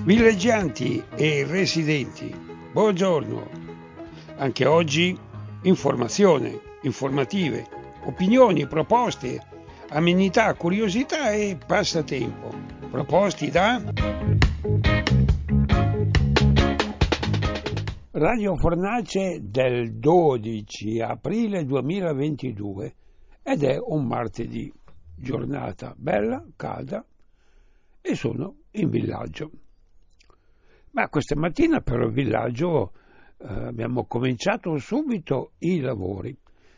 Villeggianti e residenti, buongiorno. Anche oggi informazione, informative, opinioni, proposte, amenità, curiosità e passatempo. Proposti da Radio Fornace del 12 aprile 2022 ed è un martedì, giornata bella, calda e sono in villaggio. Ma questa mattina per il villaggio abbiamo cominciato subito i lavori.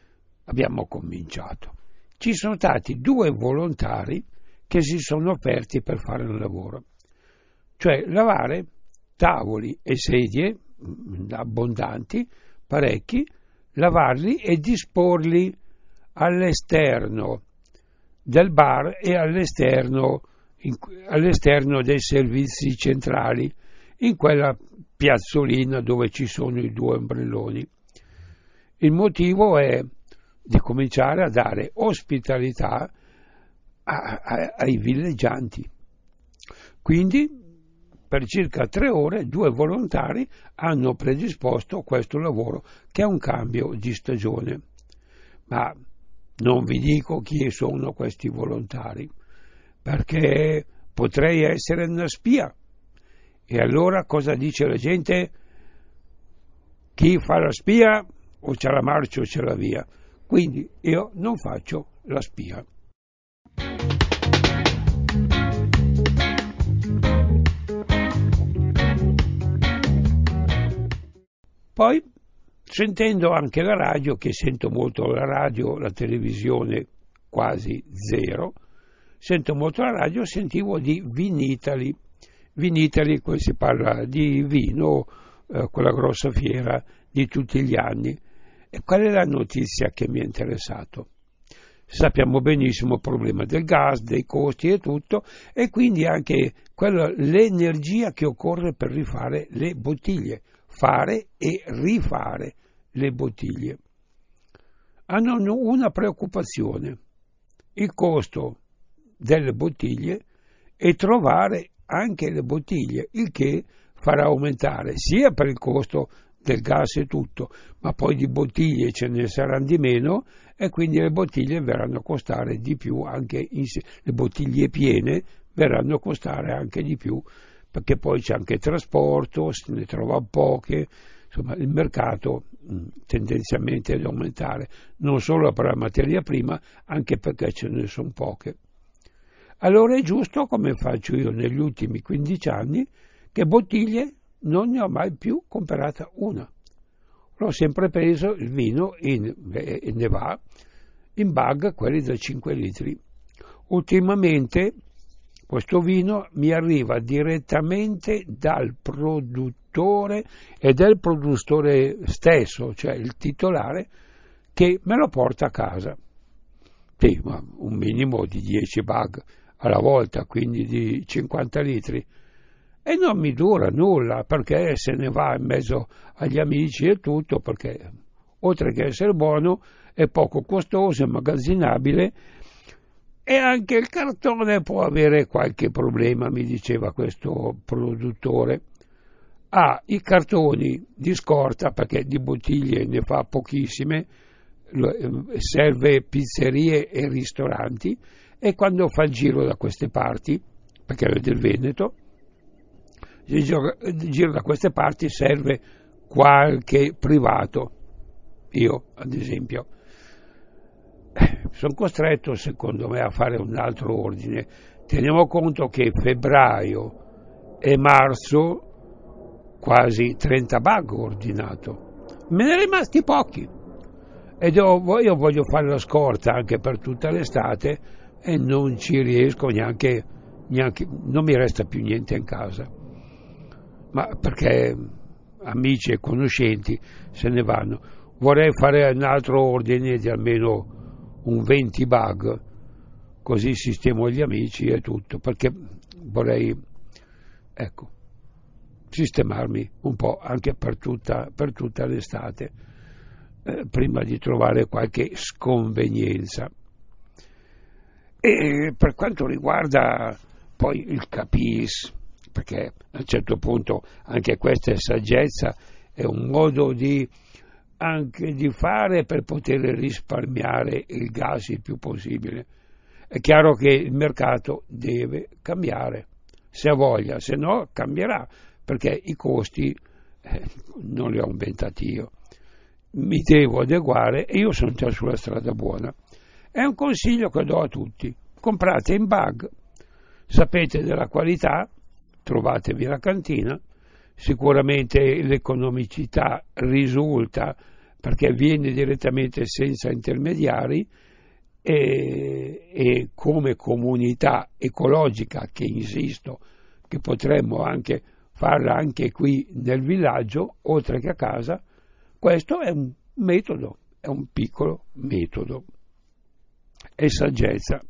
Ci sono stati 2 volontari che si sono offerti per fare il lavoro, cioè lavare tavoli e sedie abbondanti, parecchi, lavarli e disporli all'esterno del bar e all'esterno dei servizi centrali, in quella piazzolina dove ci sono i 2 ombrelloni. Il motivo è di cominciare a dare ospitalità ai villeggianti. Quindi per circa 3 ore 2 volontari hanno predisposto questo lavoro, che è un cambio di stagione. Ma non vi dico chi sono questi volontari, perché potrei essere una spia. E allora cosa dice la gente? Chi fa la spia o c'è la marcia o c'è la via. Quindi io non faccio la spia. Poi, sentendo anche la radio, che sento molto la radio, la televisione quasi zero, sento molto la radio, sentivo di Vinitaly. Vinitaly, qui si parla di vino, quella grossa fiera di tutti gli anni. E qual è la notizia che mi ha interessato? Sappiamo benissimo il problema del gas, dei costi e tutto, e quindi anche l'energia che occorre per rifare le bottiglie, fare e rifare le bottiglie. Hanno una preoccupazione: il costo delle bottiglie e trovare anche le bottiglie, il che farà aumentare sia per il costo del gas e tutto, ma poi di bottiglie ce ne saranno di meno e quindi le bottiglie verranno a costare di più, anche le bottiglie piene verranno a costare anche di più, perché poi c'è anche il trasporto, se ne trova poche, insomma il mercato tendenzialmente è ad aumentare, non solo per la materia prima, anche perché ce ne sono poche. Allora è giusto, come faccio io negli ultimi 15 anni, che bottiglie non ne ho mai più comprata una. L'ho sempre preso il vino ne va in bag, quelli da 5 litri. Ultimamente questo vino mi arriva direttamente dal produttore e del produttore stesso, cioè il titolare, che me lo porta a casa. Sì, ma un minimo di 10 bag alla volta, quindi di 50 litri. E non mi dura nulla, perché se ne va in mezzo agli amici e tutto, perché oltre che essere buono è poco costoso, è magazzinabile e anche il cartone può avere qualche problema, mi diceva questo produttore. Ha i cartoni di scorta, perché di bottiglie ne fa pochissime, serve pizzerie e ristoranti, e quando fa il giro da queste parti, perché è del Veneto, il giro da queste parti serve qualche privato. Io, ad esempio, sono costretto, secondo me, a fare un altro ordine. Teniamo conto che febbraio e marzo quasi 30 bag ho ordinato. Me ne è rimasti pochi. Ed io voglio fare la scorta anche per tutta l'estate e non ci riesco neanche, non mi resta più niente in casa. Ma perché amici e conoscenti se ne vanno. Vorrei fare un altro ordine di almeno un 20 bag, così sistemo gli amici e tutto, perché vorrei, sistemarmi un po' anche per tutta l'estate, prima di trovare qualche sconvenienza. E per quanto riguarda poi il Capis, perché a un certo punto anche questa è saggezza, è un modo anche di fare per poter risparmiare il gas il più possibile. È chiaro che il mercato deve cambiare, se ha voglia, se no cambierà, perché i costi non li ho inventati io. Mi devo adeguare e io sono già sulla strada buona. È un consiglio che do a tutti: comprate in bag, sapete della qualità, trovatevi la cantina, sicuramente l'economicità risulta perché viene direttamente senza intermediari, e come comunità ecologica, che insisto che potremmo anche farla anche qui nel villaggio oltre che a casa, questo è un metodo, è un piccolo metodo. È saggezza.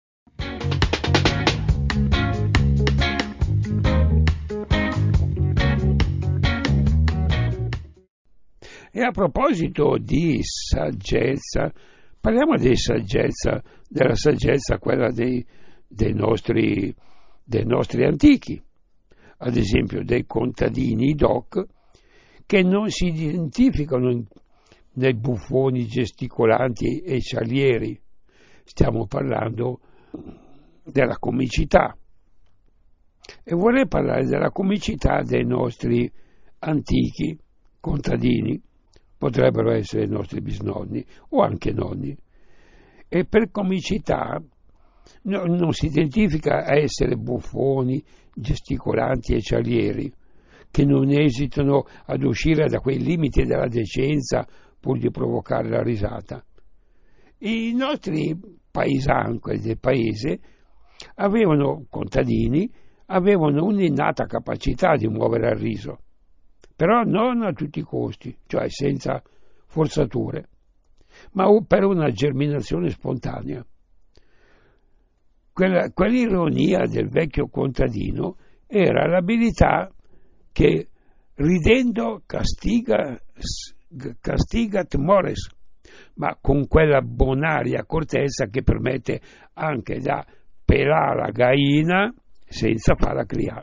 E a proposito di saggezza, parliamo della saggezza, quella dei nostri antichi, ad esempio dei contadini doc, che non si identificano nei buffoni gesticolanti e cialieri. Stiamo parlando della comicità. E vorrei parlare della comicità dei nostri antichi contadini, potrebbero essere i nostri bisnonni o anche nonni. E per comicità non si identifica a essere buffoni, gesticolanti e cialieri, che non esitano ad uscire da quei limiti della decenza pur di provocare la risata. I nostri paesani del paese contadini, avevano un'innata capacità di muovere al riso, però non a tutti i costi, cioè senza forzature, ma per una germinazione spontanea. Quell'ironia del vecchio contadino era l'abilità che ridendo castigat mores, ma con quella bonaria accortezza che permette anche da pelare la gallina senza farla criare.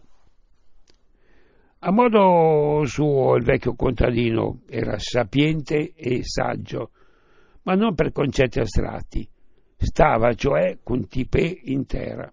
A modo suo il vecchio contadino era sapiente e saggio, ma non per concetti astratti, stava cioè con tipè in terra.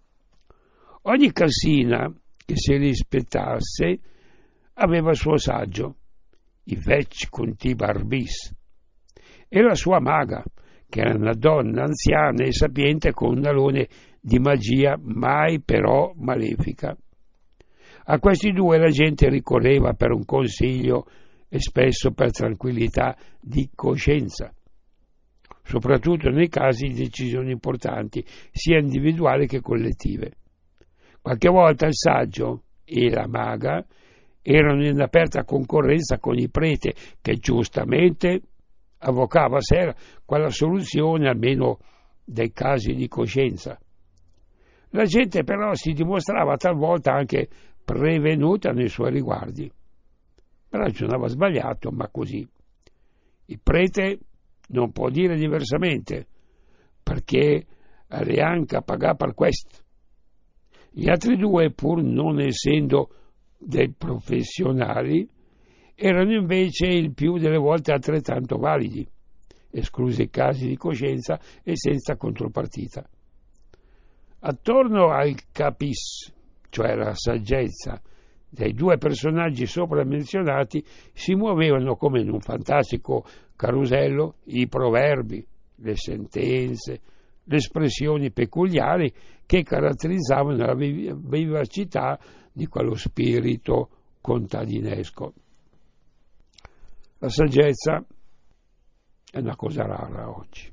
Ogni casina che si rispettasse aveva il suo saggio, i vec conti barbis, e la sua maga, che era una donna anziana e sapiente con un alone di magia mai però malefica. A questi due la gente ricorreva per un consiglio e spesso per tranquillità di coscienza, soprattutto nei casi di decisioni importanti, sia individuali che collettive. Qualche volta il saggio e la maga erano in aperta concorrenza con il prete, che giustamente avvocava a sé quella soluzione almeno dei casi di coscienza. La gente però si dimostrava talvolta anche prevenuta nei suoi riguardi. Ragionava sbagliato, ma così. Il prete non può dire diversamente, perché le anche pagà per questo. Gli altri due, pur non essendo dei professionali, erano invece il più delle volte altrettanto validi, esclusi i casi di coscienza e senza contropartita. Attorno al capis, cioè la saggezza, dei due personaggi sopra menzionati, si muovevano come in un fantastico carosello i proverbi, le sentenze, le espressioni peculiari che caratterizzavano la vivacità di quello spirito contadinesco. La saggezza è una cosa rara oggi.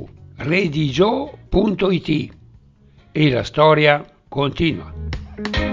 www.redigio.it e la storia continua.